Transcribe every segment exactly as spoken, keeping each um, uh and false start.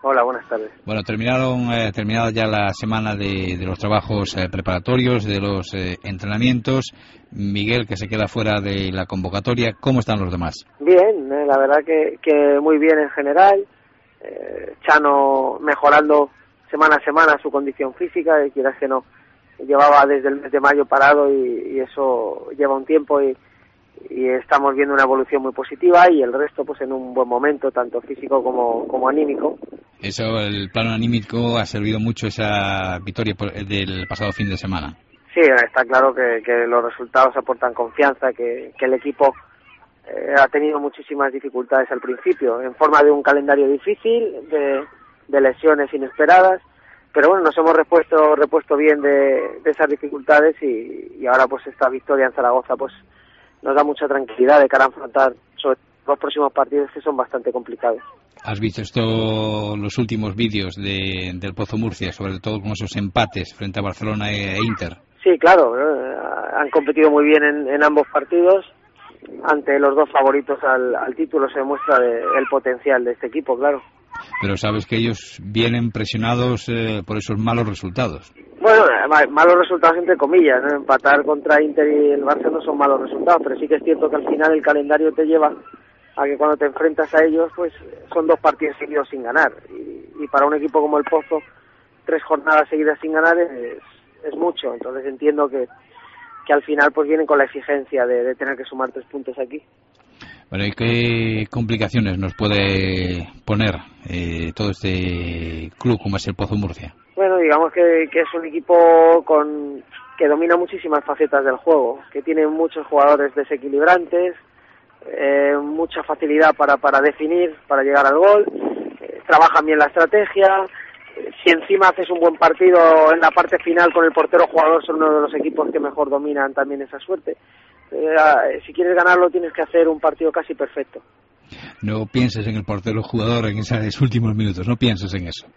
Hola, buenas tardes. Bueno, terminaron eh, terminada ya la semana de, de los trabajos eh, preparatorios, de los eh, entrenamientos. Miguel, que se queda fuera de la convocatoria. ¿Cómo están los demás? Bien, eh, la verdad que, que muy bien en general. Eh, Chano mejorando semana a semana su condición física, y quieras que no, llevaba desde el mes de mayo parado y, y eso lleva un tiempo y, y estamos viendo una evolución muy positiva, y el resto pues en un buen momento, tanto físico como, como anímico. Eso, el plano anímico ha servido mucho esa victoria del pasado fin de semana. Sí, está claro que, que los resultados aportan confianza, que, que el equipo eh, ha tenido muchísimas dificultades al principio, en forma de un calendario difícil, de, de lesiones inesperadas, pero bueno, nos hemos repuesto repuesto bien de, de esas dificultades y, y ahora pues esta victoria en Zaragoza pues nos da mucha tranquilidad de cara a afrontar sobre los próximos partidos, que son bastante complicados. ¿Has visto esto, los últimos vídeos de, del Pozo Murcia, sobre todo con esos empates frente a Barcelona e Inter? Sí, claro, eh, han competido muy bien en, en ambos partidos. Ante los dos favoritos al, al título se demuestra de, el potencial de este equipo, claro. Pero sabes que ellos vienen presionados eh, por esos malos resultados. Bueno, malos resultados entre comillas, ¿no? Empatar contra Inter y el Barça no son malos resultados, pero sí que es cierto que al final el calendario te lleva a que cuando te enfrentas a ellos, pues son dos partidos seguidos sin ganar. Y, y para un equipo como el Pozo, tres jornadas seguidas sin ganar es, es mucho. Entonces entiendo que, que al final pues vienen con la exigencia de, de tener que sumar tres puntos aquí. Bueno, ¿y qué complicaciones nos puede poner eh, todo este club como es el Pozo Murcia? Bueno, digamos que, que es un equipo con que domina muchísimas facetas del juego, que tiene muchos jugadores desequilibrantes, eh, mucha facilidad para, para definir, para llegar al gol, eh, trabajan bien la estrategia. Si encima haces un buen partido en la parte final con el portero jugador, son uno de los equipos que mejor dominan también esa suerte. Eh, si quieres ganarlo tienes que hacer un partido casi perfecto. No pienses en el portero jugador en esos últimos minutos, no pienses en eso.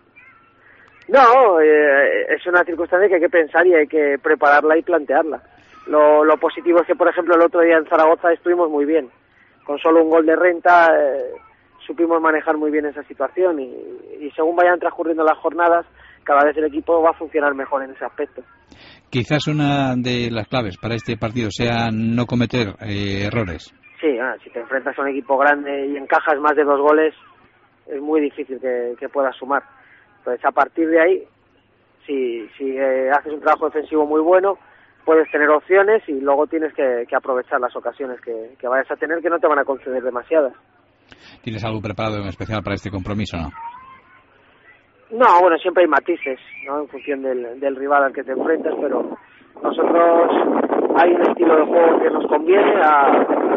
No, eh, es una circunstancia que hay que pensar y hay que prepararla y plantearla. Lo, lo positivo es que, por ejemplo, el otro día en Zaragoza estuvimos muy bien. Con solo un gol de Renta eh, supimos manejar muy bien esa situación y, y según vayan transcurriendo las jornadas, cada vez el equipo va a funcionar mejor en ese aspecto. Quizás una de las claves para este partido sea no cometer eh, errores. Sí, ah, si te enfrentas a un equipo grande y encajas más de dos goles, es muy difícil que, que puedas sumar. Entonces, a partir de ahí, si, si eh, haces un trabajo defensivo muy bueno, puedes tener opciones y luego tienes que, que aprovechar las ocasiones que, que vayas a tener, que no te van a conceder demasiadas. ¿Tienes algo preparado en especial para este compromiso, no? No, bueno, siempre hay matices, ¿no? En función del, del rival al que te enfrentas, pero nosotros hay un estilo de juego que nos conviene a,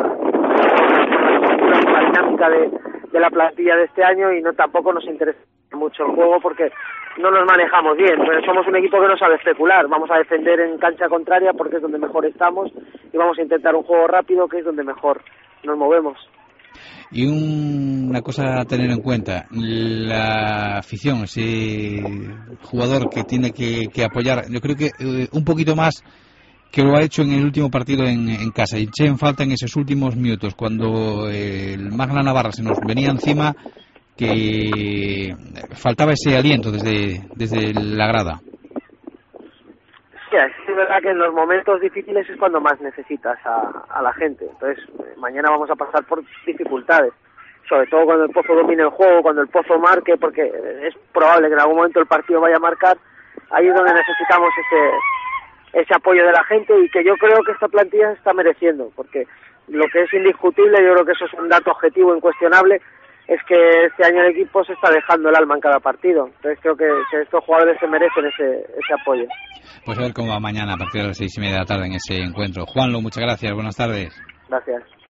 a la dinámica de, de la plantilla de este año, y no tampoco nos interesa mucho el juego porque no nos manejamos bien. Pues somos un equipo que no sabe especular, vamos a defender en cancha contraria porque es donde mejor estamos, y vamos a intentar un juego rápido que es donde mejor nos movemos. Y un, una cosa a tener en cuenta, la afición, ese jugador que tiene que, que apoyar, yo creo que eh, un poquito más que lo ha hecho en el último partido en, en casa, y eché en falta en esos últimos minutos cuando eh, el Magna Navarra se nos venía encima, que faltaba ese aliento desde, desde la grada. Sí, es verdad que en los momentos difíciles es cuando más necesitas a, a la gente. Entonces, mañana vamos a pasar por dificultades, sobre todo cuando el Pozo domine el juego, cuando el Pozo marque, porque es probable que en algún momento el partido vaya a marcar. Ahí es donde necesitamos ese, ese apoyo de la gente, y que yo creo que esta plantilla se está mereciendo, porque lo que es indiscutible, yo creo que eso es un dato objetivo incuestionable, es que este año el equipo se está dejando el alma en cada partido. Entonces creo que, que estos jugadores se merecen ese, ese apoyo. Pues a ver cómo va mañana a partir de las seis y media de la tarde en ese encuentro. Juanlo, muchas gracias, buenas tardes. Gracias.